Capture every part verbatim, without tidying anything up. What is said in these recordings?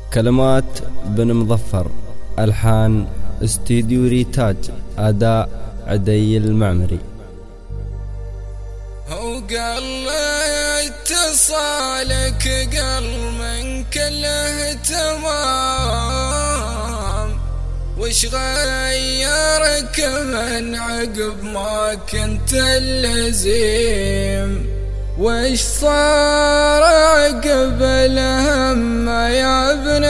كلمات بن مظفر، ألحان استديو ريتاج، أداء عدي المعمري. وقال اتصالك قل من كله تمام، وش غيرك من عقب ما كنت اللزيم، وش صار عقب الهم يا ابن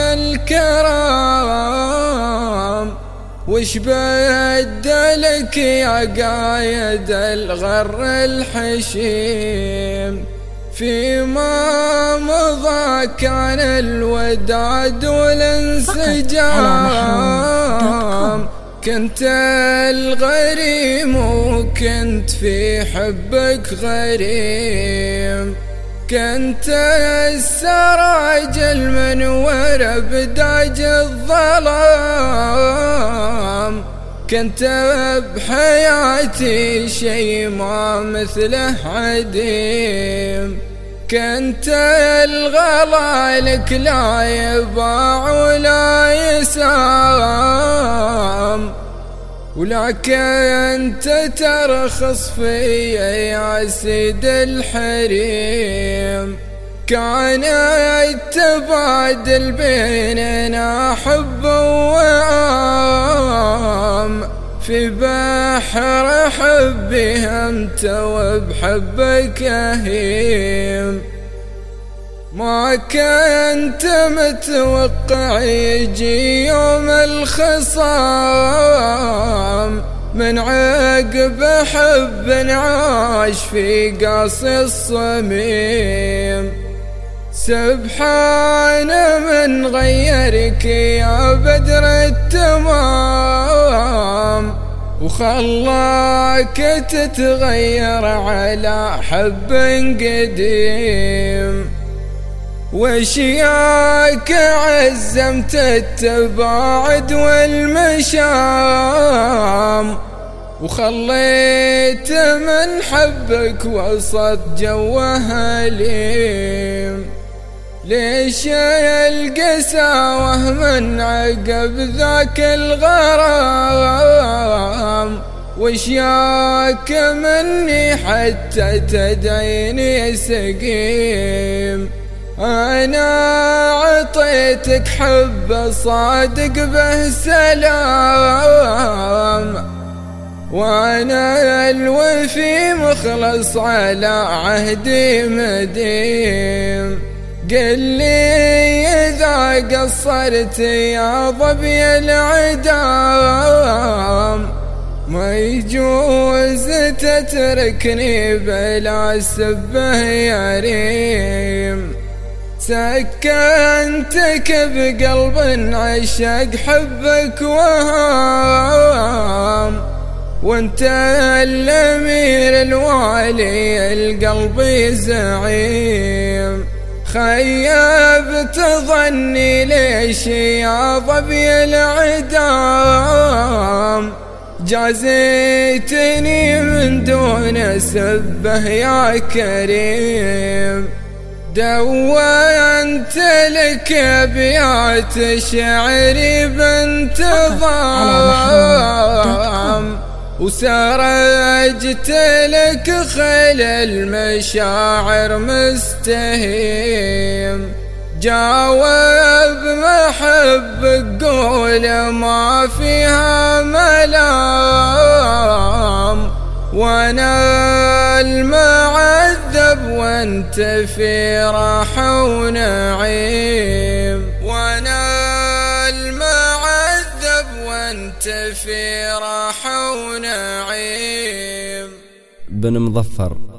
الكرام، وش بدلك يا قايد الغر الحشيم، فيما مضى كان الوداد والانسجام، كنت الغريم وكنت في حبك غريم، كنت السراج المنور بداج الظلام، كنت بحياتي شي ما مثله عديم، كنت الغلا لك لا يباع ولا يسام، ولكن أنت ترخص في يا سيد الحريم، كان التبادل بيننا حب ووام، في بحر حبي همت وبحبك أهيم، ما كنت متوقع يجي يوم الخصام، من عقب حب عاش في قاص الصميم، سبحان من غيرك يا بدر التمام، وخلاك تتغير على حب قديم، وشياك عزمت التباعد والمشام، وخليت من حبك وسط جوه أليم، ليش القساوة من عقب ذاك الغرام، وشياك مني حتى تدعيني سقيم، أنا عطيتك حب صادق به سلام، وأنا الوفي مخلص على عهدي مديم، قل لي إذا قصرت يا ظبي العدام، ما يجوز تتركني بلا سبه يا ريم، سكنتك بقلب عشق حبك وهام، وانت الامير الوالي القلب زعيم، خيبت ظني ليش يا ظبي العدام، جازيتني من دون سبه يا كريم، دوانت لك أبيات شعري بانتظام، وسرجت لك خيل المشاعر مستهيم، جاوب محبك قول ما فيها ملام، وانا المعذب وانت في راحة ونعيم، وانا المعذب وانت في راحة ونعيم. بن مظفر،